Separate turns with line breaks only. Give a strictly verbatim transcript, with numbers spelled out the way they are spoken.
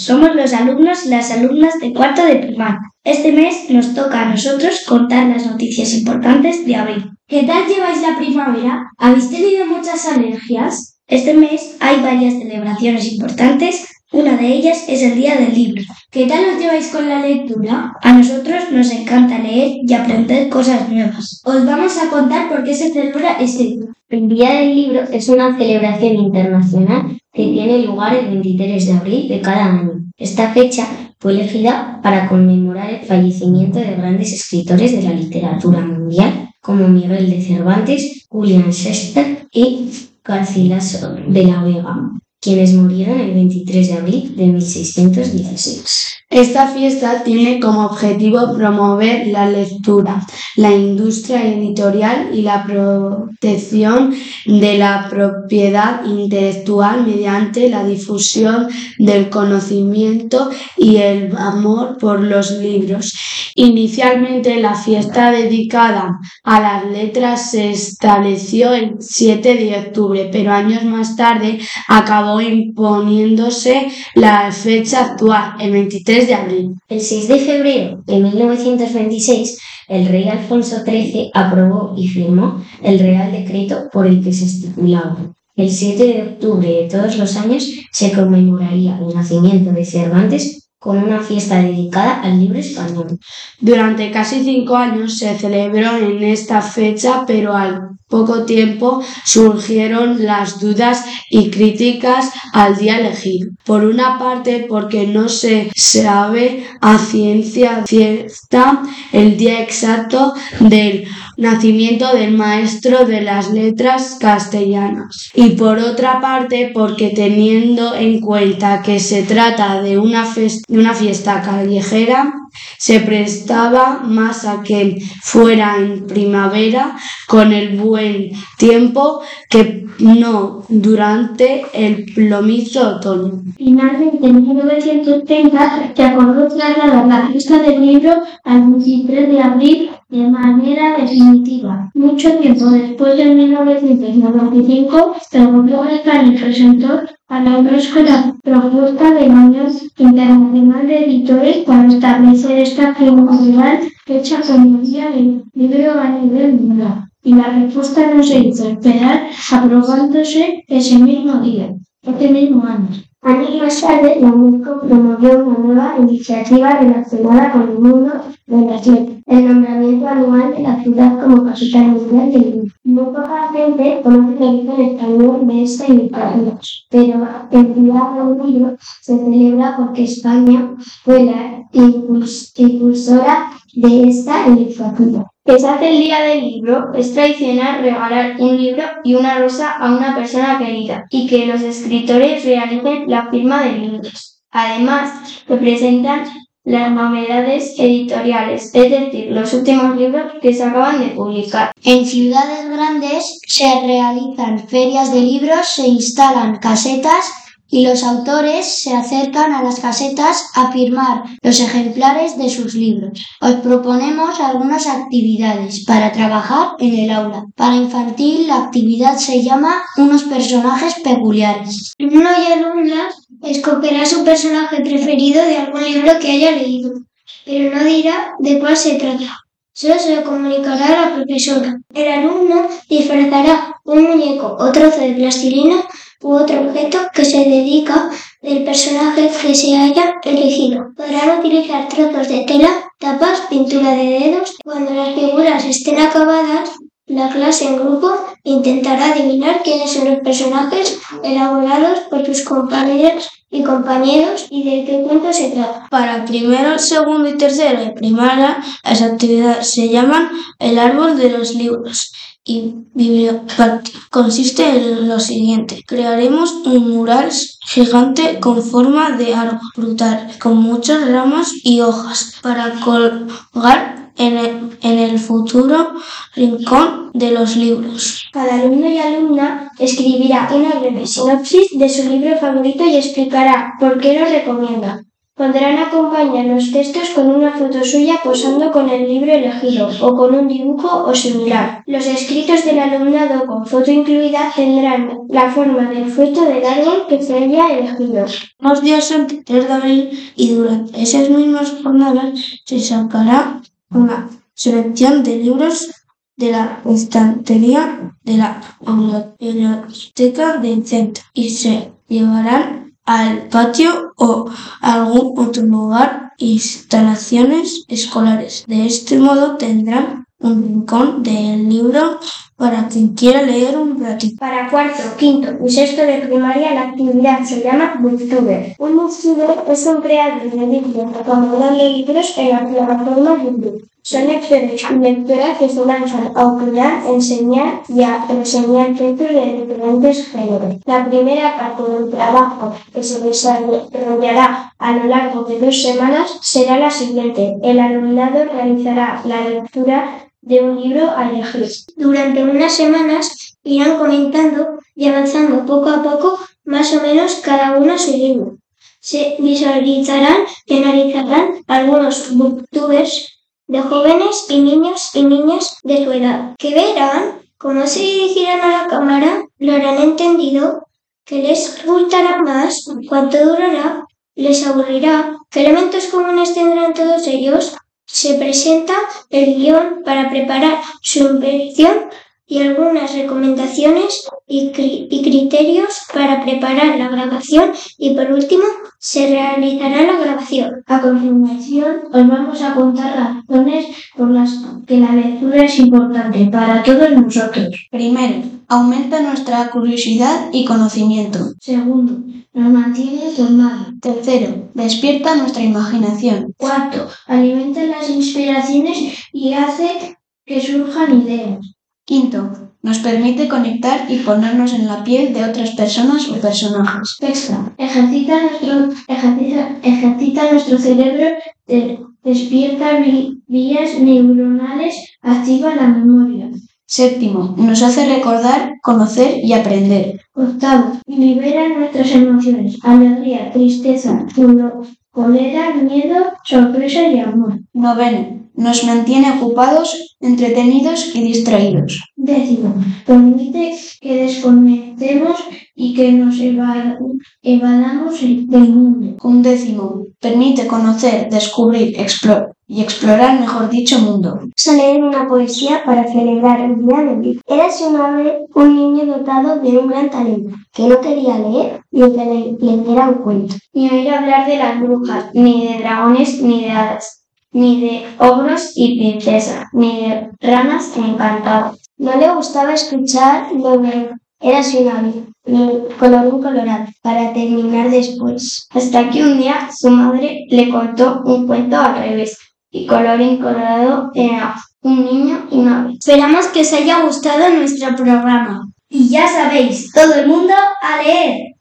Somos los alumnos y las alumnas de cuarto de primaria. Este mes nos toca a nosotros contar las noticias importantes de abril.
¿Qué tal lleváis la primavera? ¿Habéis tenido muchas alergias?
Este mes hay varias celebraciones importantes. Una de ellas es el Día del Libro.
¿Qué tal os lleváis con la lectura?
A nosotros nos encanta leer y aprender cosas nuevas.
Os vamos a contar por qué se celebra este día.
El Día del Libro es una celebración internacional que tiene lugar el veintitrés de abril de cada año. Esta fecha fue elegida para conmemorar el fallecimiento de grandes escritores de la literatura mundial como Miguel de Cervantes, Julián Shakespeare y Garcilaso de la Vega, quienes murieron el veintitrés de abril de mil seiscientos dieciséis.
Esta fiesta tiene como objetivo promover la lectura, la industria editorial y la protección de la propiedad intelectual mediante la difusión del conocimiento y el amor por los libros. Inicialmente, la fiesta dedicada a las letras se estableció el siete de octubre, pero años más tarde acabó imponiéndose la fecha actual, el veintitrés de abril.
El seis de febrero de mil novecientos veintiséis, el rey Alfonso trece aprobó y firmó el Real Decreto por el que se estipulaba. El siete de octubre de todos los años se conmemoraría el nacimiento de Cervantes con una fiesta dedicada al libro español.
Durante casi cinco años se celebró en esta fecha, pero al poco tiempo surgieron las dudas y críticas al día elegido. Por una parte, porque no se sabe a ciencia cierta el día exacto del nacimiento del maestro de las letras castellanas. Y por otra parte, porque teniendo en cuenta que se trata de una, fest- de una fiesta callejera, se prestaba más a que fuera en primavera con el buen tiempo que no durante el plomizo otoño.
Finalmente, en mil novecientos treinta, se acordó trasladar la fiesta del libro al veintitrés de abril de manera definitiva. Mucho tiempo después, en mil novecientos noventa y cinco, el gobierno español presentó a la UNESCO la propuesta de la Unión Internacional de Editores para establecer esta primordial fecha como el Día del Libro a nivel mundial. Y la respuesta no se hizo esperar, aprobándose ese mismo día, ese mismo año.
Años más tarde, la UNESCO promovió una nueva iniciativa relacionada con el mundo de las letras, el nombramiento anual de la ciudad como capital mundial del libro. Muy poca gente conoce el origen español de esta iniciativa, pero el Día del Libro se celebra porque España fue la impuls- impulsora de esta iniciativa.
Que se hace el Día del Libro, es tradicional regalar un libro y una rosa a una persona querida y que los escritores realicen la firma de libros. Además, representan las novedades editoriales, es decir, los últimos libros que se acaban de publicar.
En ciudades grandes se realizan ferias de libros, se instalan casetas y los autores se acercan a las casetas a firmar los ejemplares de sus libros. Os proponemos algunas actividades para trabajar en el aula. Para infantil, la actividad se llama Unos personajes peculiares.
El alumno y alumna escogerá su personaje preferido de algún libro que haya leído, pero no dirá de cuál se trata. Solo se lo comunicará a la profesora. El alumno disfrazará un muñeco o trozo de plastilina u otro objeto que se dedica del personaje que se haya elegido. Podrán utilizar trozos de tela, tapas, pintura de dedos. Cuando las figuras estén acabadas, la clase en grupo intentará adivinar quiénes son los personajes elaborados por sus compañeros y compañeros y de qué cuento se trata.
Para primero, segundo y tercero de primaria, las actividades se llaman el árbol de los libros y bibliopáctica. Consiste en lo siguiente: crearemos un mural gigante con forma de árbol frutal, con muchas ramas y hojas, para colgar en el, en el futuro rincón de los libros.
Cada alumno y alumna escribirá una breve sinopsis de su libro favorito y explicará por qué lo recomienda. Podrán acompañar los textos con una foto suya posando con el libro elegido o con un dibujo o similar. Los escritos del alumnado con foto incluida tendrán la forma del fruto del árbol que se haya elegido.
Unos días antes, tres de abril, y durante esas mismas jornadas se sacará una selección de libros de la estantería de la biblioteca del centro y se llevarán al patio o a algún otro lugar, instalaciones escolares. De este modo tendrán un rincón del libro para quien quiera leer un ratito.
Para cuarto, quinto y sexto de primaria la actividad se llama Booktuber. Un Booktuber es un creador de libros recomendando libros en la plataforma YouTube. Son lectores y lectoras que se lanzan a opinar, enseñar y a reseñar textos de diferentes géneros. La primera parte del trabajo, que se desarrollará a lo largo de dos semanas, será la siguiente. El alumnado realizará la lectura de un libro a elegir. Durante unas semanas irán comentando y avanzando poco a poco más o menos cada uno su libro. Se visualizarán y analizarán algunos booktubers de jóvenes y niños y niñas de su edad, que verán cómo se dirigirán a la cámara, lo harán entendido, que les gustará más, cuánto durará, les aburrirá, qué elementos comunes tendrán todos ellos. Se presenta el guión para preparar su impresión y algunas recomendaciones y, cri- y criterios para preparar la grabación y por último se realizará la grabación.
A continuación os vamos a contar razones por las que la lectura es importante para todos nosotros.
Primero, aumenta nuestra curiosidad y conocimiento.
Segundo, nos mantiene informados.
Tercero, despierta nuestra imaginación.
Cuarto, alimenta las inspiraciones y hace que surjan ideas.
Quinto, nos permite conectar y ponernos en la piel de otras personas o personajes.
Sexto, ejercita nuestro, ejercita, ejercita nuestro cerebro, de, despierta vi, vías neuronales, activa la memoria.
Séptimo, nos hace recordar, conocer y aprender.
Octavo, libera nuestras emociones, alegría, tristeza, dolor, cólera, miedo, sorpresa y amor.
Noveno, nos mantiene ocupados, entretenidos y distraídos.
Décimo, permite que desconectemos y que nos eva- evadamos del mundo.
Undécimo, permite conocer, descubrir explo- y explorar, mejor dicho, mundo.
Vamos a leer una poesía para celebrar el día del libro. Érase una vez un niño dotado de un gran talento, que no quería leer ni que le leyera un cuento, ni oír hablar de las brujas, ni de dragones, ni de hadas, ni de ogros y princesas, ni de ranas encantadas. No le gustaba escuchar lo de Érase una vez, ni colorín colorado, para terminar después. Hasta que un día su madre le contó un cuento al revés, y colorín colorado era un niño y una ave.
Esperamos que os haya gustado nuestro programa. Y ya sabéis, todo el mundo a leer.